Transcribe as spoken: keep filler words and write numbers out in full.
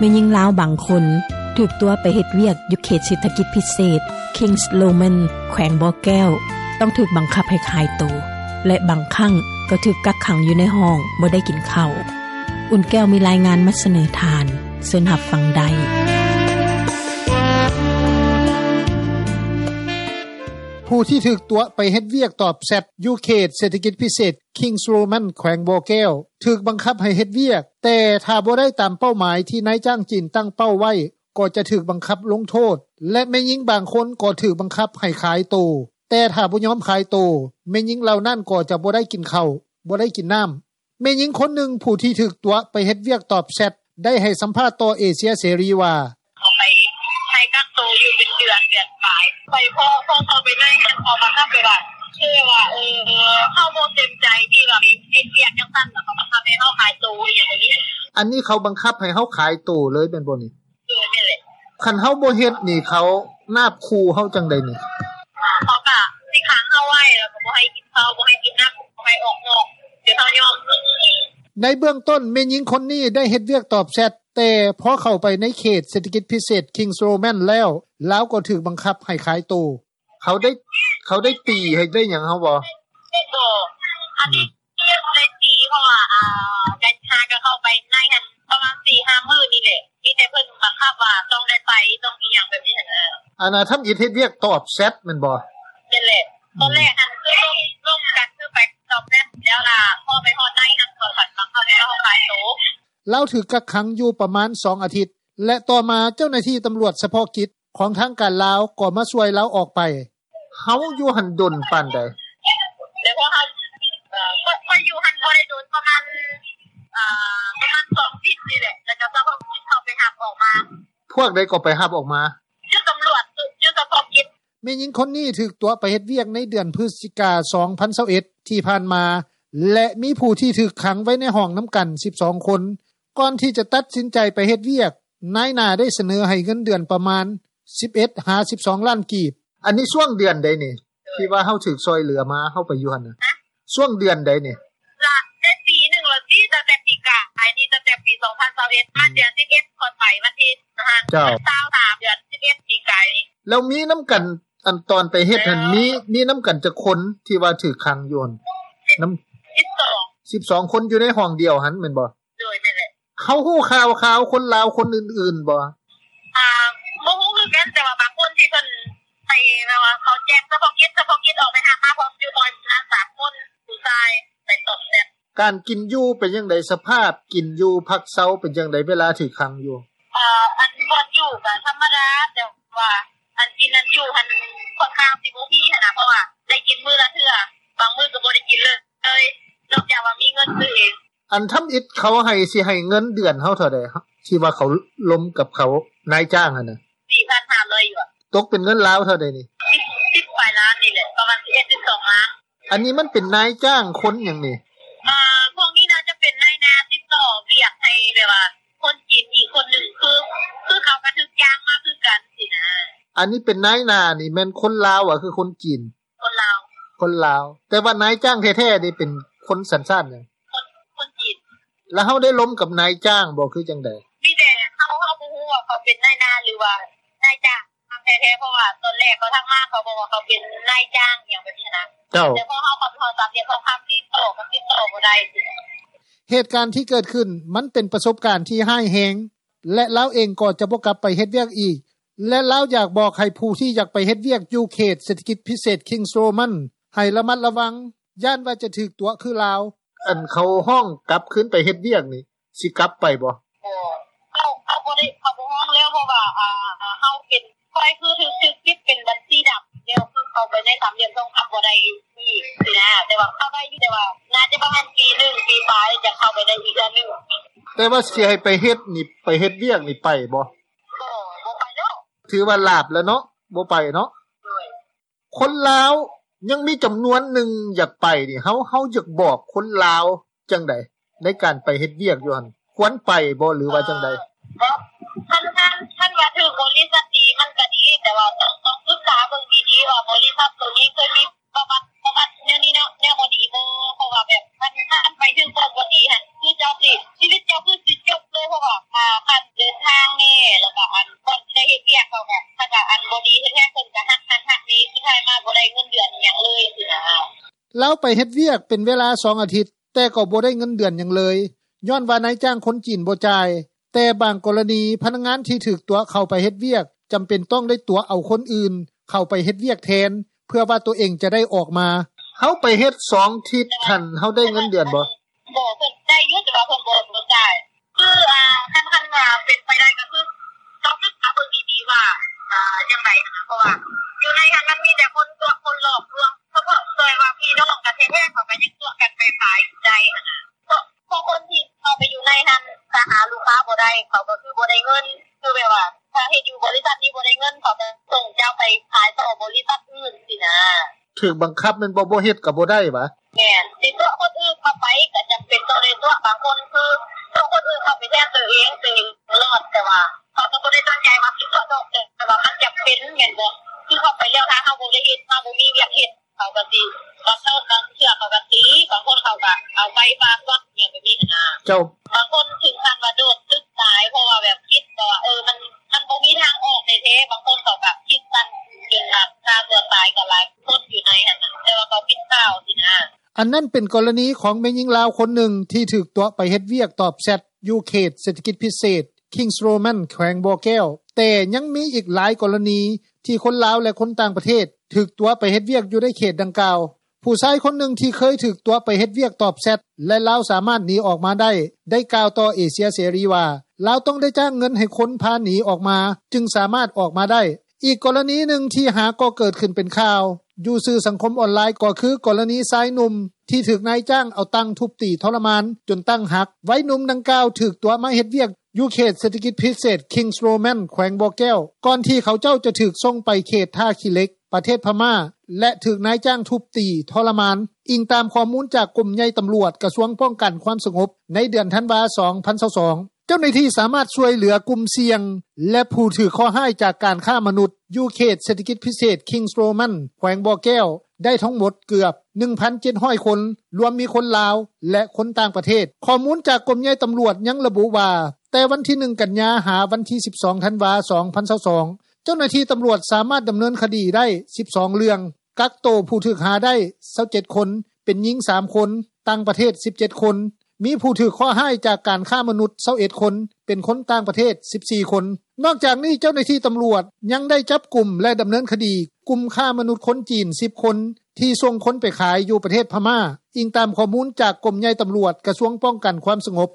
ม่หญิงลาวบางคนถูกตัวไปเฮ็ดเวียกอยู่เขตเศรษฐกิจพิเศษ Kings Roman แขวงบ่อแก้วต้องถูกบังคับให้ขายตัวและบางครั้งก็ถูกกักขังอยู่ในห้องบ่ได้กินข้าวอุ่นแก้วมีรายงานมาเสนอทานเชิญรับฟังได้ผู้ที่ถูกตัวไปเฮ็ดเวียกตอบแซดอยู่เขตเศรษฐกิจพิเศษ Kings Roman แขวงบ่อแก้วถูกบังคับให้เฮ็ดเวียกแต่ถ้าบ่ได้ตามเป้าหมายที่นายจ้างจีนตั้งเป้าไว้ก็จะถูกบังคับลงโทษและแม่หญิงบางคนก็ถูกบังคับให้ขายตัวแต่ถ้าบ่ยอมขายตัวแม่หญิงเหล่านั้นก็จะบ่ได้กินข้าวบ่ได้กินน้ำแม่หญิงคนหนึ่งผู้ที่ถูกตัวไปเฮ็ดเวียกตอบแซดได้ให้สัมภาษณ์ต่อเอเชียเสรีว่าเขาไปให้กักตัวอยู่เป็นเดือนเดือนปลายไปพอพอเขาไปได้หันพอบังคับไปว่าคือว่าเออเฮาบ่เต็มใจที่ว่าเฮ็ดเวียกจังซั่นน่ะเขาบังคับให้เฮาขายตัวอย่างนี้อันนี้เขาบังคับให้เฮาขายตัวเลยเป็นบ่นี่เออนี่แหละคันเฮาบ่เฮ็ดนี่เขานาบคูเฮาจังได๋นี่เขาก็สิขังเฮาไว้แล้วก็บ่ให้กินข้าวบ่ให้กินน้ำบ่ให้ออกนอกเดี๋ยวเฮายอมในเบื้องต้นแม่หญิงคนนี้ได้เฮ็ดเวียกตอบแชทแต่พอเข้าไปในเขตเศรษฐกิจพิเศษ Kings Roman แล้วแล้วก็ถูกบังคับให้ขายตัวเขาได้เขาได้ตีให้ได้หยังเฮาบ่ได้บ่อันนี้ได้ตีเพราะว่าอ่าได้พากันเข้าไปในหั่นประมาณ สี่ห้า มื้อนี่แหละมีแต่เพิ่นบังคับว่าต้องได้ไปต้องมีหยังแบบนี้หั่นน่ะอันน่ะทำอิฐเฮ็ดเวียกตอบแชทแม่นบ่นั่นแหละตอนแรกหั่นคือร่วมร่วมกันคือไปตอบแชทแล้วล่ะพอไปฮอดในหั่นก็บัดบังคับให้เฮาขายตัวเราถูกกักขังอยู่ประมาณสองอาทิตย์และต่อมาเจ้าหน้าที่ตำรวจเฉพาะกิจของทางการลาวก็มาช่วยเราออกไปเฮาอยู่หั่นดนปานใดแล้วพอเฮาเอ่อพออยู่หั่นบ่ได้โดนประมาณอ่าประมาณสองอาทิตย์นี่แหละแล้วก็เฉพาะกิจเข้าไปรับออกมาพวกใดก็ไปรับออกมาชื่อตำรวจชื่อเฉพาะกิจแม่หญิงคนนี้ถูกตัวไปเฮ็ดเวียกในเดือนพฤศจิกายนสองพันยี่สิบเอ็ดที่ผ่านมาและมีผู้ที่ถูกขังไว้ในห้องนํากันสิบสองคนก่อนที่จะตัดสินใจไปเฮ็ดเวียกนายหน้าได้เสนอให้เงินเดือนประมาณสิบเอ็ดหาสิบสองล้านกีบอันนี้ช่วงเดือนใดนี่ที่ว่าเฮาถูกซอยเหลือมาเฮาไปอยู่หั่นน่ะช่วงเดือนใดนี่ละได้ปีนึงแล้วที่ตั้งแต่ปีกะไอ้นี่ตั้งแต่ปีสองพันยี่สิบเอ็ดมาเดือนสิบเอ็ดก่อนไปวันที่นะคะเจ้ายี่สิบสามเดือนสิบเอ็ดปีกะนี่แล้วมีนํากันอันตอนไปเฮ็ดหั่นมีมีนํากันจักคนที่ว่าถูกขังอยู่นําสิบสองสิบสองคนอยู่ในห้องเดียวหั่นแม่นบ่โดยแม่นแหละเขาฮู้ข่าวๆคนลาวคนอื่นๆบ่อ่าบ่ฮู้คือกันแต่ว่าบางคนที่เพิ่นไปแบบว่าเขาแจ้งเฉพาะกิจเฉพาะกิจออกไปหามาพร้อมอยู่ตอนนั้นสามคนผู้ชายไปตบเนี่ยการกินอยู่เป็นจังได๋สภาพกินอยู่พักเช้าเป็นจังได๋เวลาถูกขังอยู่อ่าอันบ่อยู่ก็ธรรมดาแต่ว่าอันกินอันอยู่หั่นค่อนข้างสิบ่มีหั่นน่ะเพราะว่าได้กินมื้อละเทื่อบางมื้อก็บ่ได้กินเลยนอกจากว่ามีเงินซื้อเองอันทำอิฐเขาให้สิให้เงินเดือนเฮาเท่าใดที่ว่าเขาล้มกับเขานายจ้างหั่นน่ะสี่พันห้าร้อย อยู่อ่ะตกเป็นเงินลาวเท่าใดนี่สิบปลายล้านนี่แหละประมาณ สิบเอ็ดจุดสอง ล้านอันนี้มันเป็นนายจ้างคนหยังนี่อ่าพวกนี้น่าจะเป็นนายนาติดต่อเรียกให้แบบว่าคนจีนอีกคนนึงคือคือเขาก็ถึกจ้างมาคือกันสินะอันนี้เป็นนายนานี่แม่นคนลาวอ่ะคือคนจีนคนลาวคนลาวแต่ว่านายจ้างแท้ๆนี่เป็นคนสัญชาติหยังคนคนจีนแล้วเฮาได้ล้มกับนายจ้างบ่คือจังได๋มีแต่เฮาเฮาบ่ฮู้ว่าเขาเป็นนายนาหรือว่านายจ้างแท้ๆเพราะว่าตอนแรกเขาทักมาเขาบอกว่าเขาเป็นนายจ้างอย่างแบบนี้นะแต่พอเฮาเข้าไปโทรศัพท์เนี่ยเขาคำติดต่อกันติดต่อบ่ได้เหตุการณ์ที่เกิดขึ้นมันเป็นประสบการณ์ที่ร้ายแรงและเราเองก็จะบ่กลับไปเฮ็ดเวียกอีกและเราอยากบอกให้ผู้ที่อยากไปเฮ็ดเวียกอยู่เขตเศรษฐกิจพิเศษ Kings Roman ให้ระมัดระวังย่านว่าจะถูกตัวคือลาวอันเขาห้องกลับคืนไปเฮ็ดเวียกนี่สิกลับไปบ่บ่เฮาเฮาบ่ได้เขาบ่ห้องแล้วเพราะว่าอ่าเฮาเป็นค่อยคือถูกถูกคิดเป็นบัญชีดำแล้วคือเข้าไปในสามเหลี่ยมทองคำบ่ได้อีกสินะแต่ว่าเข้าได้อยู่แต่ว่าน่าจะประมาณปีนึงปีปลายจะเข้าไปได้อีกอันนึงแต่ว่าสิให้ไปเฮ็ดนี่ไปเฮ็ดเวียกนี่ไปบ่บ่บ่ไปเนาะถือว่าลาบแล้วเนาะบ่ไปเนาะคนลาวยังมีจํานวนนึงอยากไปนี่เฮาเฮาอยากบอกคนลาวจังได๋ในการไปเฮ็ดเวียกอยู่หั่นควรไปบ่หรือว่าจังได๋บ่คันคันคันว่าถือบริษัทดีมันก็ดีแต่ว่าต้องต้องศึกษาเบิ่งดีๆว่าบริษัทตัวนี้เคยมีประวัติประวัติแนวนี้เนาะแนวบ่ดีบ่เพราะว่าแบบคันคันไปถึงบ่ดีหั่นคือเจ้าสิชีวิตเจ้าคือสิจบเลยเพราะว่าอ่าคันเดินทางแล้วไปเฮ็ดเวียกเป็นเวลาสองอาทิตย์แต่ก็บ่ได้เงินเดือนหยังเลยย้อนว่านายจ้างคนจีนบ่จ่ายแต่บางกรณีพนักงานที่ถูกตัวเข้าไปเฮ็ดเวียกจําเป็นต้องได้ตัวเอาคนอื่นเข้าไปเฮ็ดเวียกแทนเพื่อว่าตัวเองจะได้ออกมาเฮาไปเฮ็ดสองทิศทันเฮาได้เงินเดือนบ่บ่เพิ่นได้อยู่แต่ว่าเพิ่นบ่บ่จ่ายคืออ่าคันคันว่าเป็นไปได้ก็คือต้องศึกษาเบิ่งดีๆว่าอ่าจังได๋นะเพราะว่าอยู่ในนั้นมันมีแต่คนตัวคนหลอกลวงเพราะว่าเคยว่าพี่น้องกันแท้ๆเขาก็ยังตัวกันไปขายใจหั่นน่ะเพราะคนที่เข้าไปอยู่ในนั้นถ้าหาลูกค้าบ่ได้เขาก็คือบ่ได้เงินคือแบบว่าถ้าเฮ็ดอยู่บริษัทนี้บ่ได้เงินเขาจะส่งเจ้าไปขายต่อบริษัทอื่นสินะถูกบังคับแม่นบ่บ่เฮ็ดก็บ่ได้บ่แม่นสิตัวคนอื่นเข้าไปก็จําเป็นต้องได้ตัวบางคนคือตัวคนอื่นเข้าไปแทนตัวเองตัวเองรอดแต่ว่าเขาก็บ่ได้ตั้งใจว่าสิตัวดอกแต่ว่ามันจําเป็นแม่นบ่คือเข้าไปแล้วถ้าเฮาบ่ได้เฮ็ดเฮาบ่มีเวียกเฮ็ดเขาก็สิก็เท่ากันเชื่อเขาก็สิบางคนเขาก็เอาไปฝากวัดอย่างแบบนี้นะเจ้าบางคนถึงขั้นว่าโดดตึกตายเพราะว่าแบบคิดว่าเออมันมันบ่มีทางออกแท้ๆบางคนเขาก็คิดกันจนแบบฆ่าตัวตายก็หลายคนอยู่ในหั่นน่ะแต่ว่าเขาคิดข้าวสินะอันนั้นเป็นกรณีของแม่หญิงลาวคนหนึ่งที่ถูกตัวไปเฮ็ดเวียกตอบแชทอยู่เขตเศรษฐกิจพิเศษ Kings Roman แขวงบ่อแก้วแต่ยังมีอีกหลายกรณีที่คนลาวและคนต่างประเทศถูกตัวไปเฮ็ดเวียกอยู่ในเขตดังกล่าวผู้ชายคนหนึ่งที่เคยถูกตัวไปเฮ็ดเวียกตอบแชทและลาวสามารถหนีออกมาได้ได้กล่าวต่อเอเชียเสรีว่าลาวต้องได้จ้างเงินให้คนพาหนีออกมาจึงสามารถออกมาได้อีกกรณีหนึ่งที่หาก็เกิดขึ้นเป็นข่าวอยู่สื่อสังคมออนไลน์ก็คือกรณีชายหนุ่มที่ถูกนายจ้างเอาตังทุบตีทรมานจนตั้งหักไว้หนุ่มดังกล่าวถูกตัวมาเฮ็ดเวียกอยู่เขตเศรษฐกิจพิเศษ Kings Roman แขวงบ่อแก้วก่อนที่เขาเจ้าจะถูกส่งไปเขตท่าขี้เหล็กประเทศพม่าและถูกนายจ้างทุบตีทรมานอิงตามข้อมูลจากกลุ่มใหญ่ตำรวจกระทรวงป้องกันความสงบในเดือนธันวาคมสองพันยี่สิบสองเจ้าหน้าที่สามารถช่วยเหลือกลุ่มเสี่ยงและผู้ถือข้อห้ายจากการฆ่ามนุษย์อยู่เขตเศรษฐกิจพิเศษ Kings Roman แขวงบ่อแก้วได้ทั้งหมดเกือบ หนึ่งพันเจ็ดร้อย คนรวมมีคนลาวและคนต่างประเทศข้อมูลจากกรมใหญ่ตำรวจยังระบุว่าแต่วันที่หนึ่งกันยาหาวันที่สิบสองธันวาคมสองพันยี่สิบสองเจ้าหน้าที่ตำรวจสามารถดำเนินคดีได้สิบสองเรื่องกักโตผู้ถูกหาได้ยี่สิบเจ็ดคนเป็นหญิงสามคนต่างประเทศสิบเจ็ดคนมีผู้ถูกข้อห้ายจากการฆ่ามนุษย์ยี่สิบเอ็ดคนเป็นคนต่างประเทศสิบสี่คนนอกจากนี้เจ้าหน้าที่ตำรวจยังได้จับกลุ่มและดำเนินคดีกลุ่มฆ่ามนุษย์คนจีนสิบคนที่ส่งคนไปขายอยู่ประเทศพม่าอิงตามข้อมูลจากกรมใหญ่ตำรวจกระทรวงป้องกันความสงบ